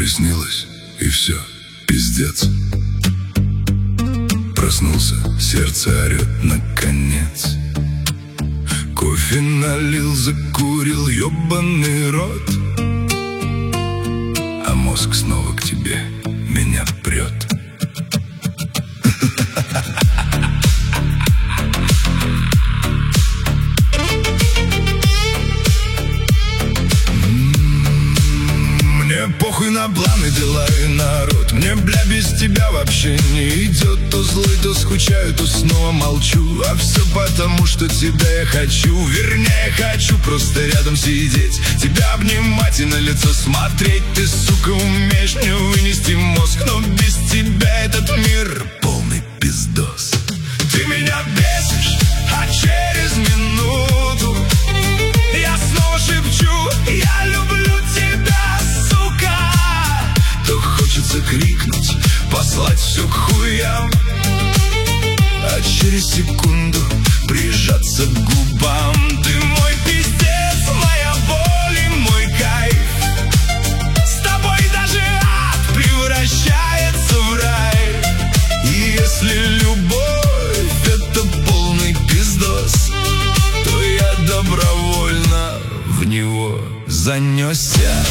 приснилось, и все, пиздец. Проснулся, сердце орет наконец. Кофе налил, закурил, ёбаный рот. А мозг снова к тебе меня прет. Мне похуй на планы, дела и народ. Мне, бля, без тебя вообще не идет. То злой, то скучаю, то снова молчу. А все потому, что тебя я хочу. Вернее, хочу просто рядом сидеть, тебя обнимать и на лицо смотреть. Ты, сука, умеешь мне вынести мозг, но без тебя этот мир полный пиздос. Ты меня бесишь, а через минуту я снова шепчу: я люблю тебя, сука. То хочется крикнуть, послать все к хуям, а через секунду прижаться к губам. Ты мой пиздец, моя боль и мой кайф. С тобой даже ад превращается в рай. И если любовь — это полный пиздос, то я добровольно в него занесся.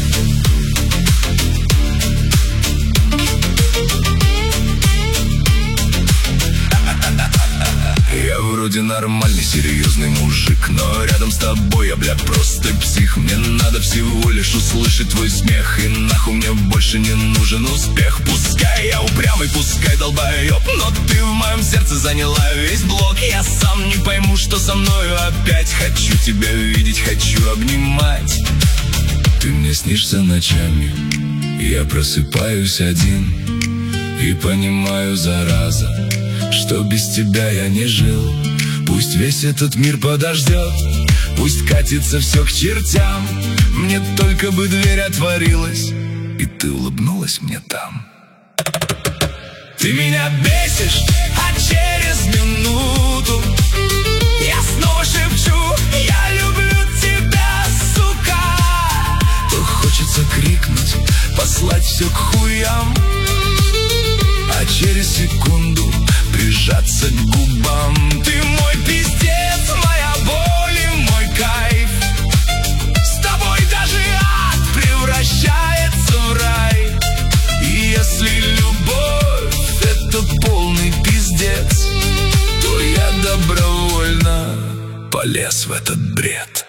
Я вроде нормальный, серьезный мужик, но рядом с тобой я, бля, просто псих. Мне надо всего лишь услышать твой смех, и нахуй мне больше не нужен успех. Пускай я упрямый, пускай долбоёб, но ты в моем сердце заняла весь блок. Я сам не пойму, что со мною опять. Хочу тебя видеть, хочу обнимать. Ты мне снишься ночами, я просыпаюсь один и понимаю, зараза, что без тебя я не жил. Пусть весь этот мир подождет, пусть катится все к чертям. Мне только бы дверь отворилась, и ты улыбнулась мне там. Ты меня бесишь, а через минуту я снова шепчу: я люблю тебя, сука. То хочется крикнуть, послать все к хуям, а через секунду прижаться к губам. Ты мой пиздец, моя боль и мой кайф. С тобой даже ад превращается в рай. И если любовь — это полный пиздец, то я добровольно полез в этот бред.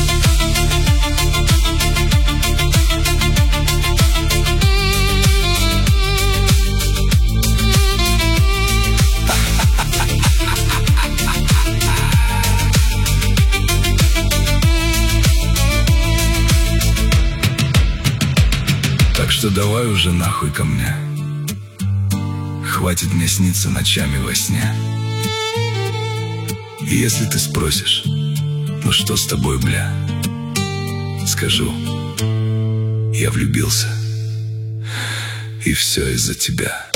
Так что давай уже нахуй ко мне. Хватит мне сниться ночами во сне. И если ты спросишь: ну что с тобой, бля? Скажу: я влюбился. И все из-за тебя.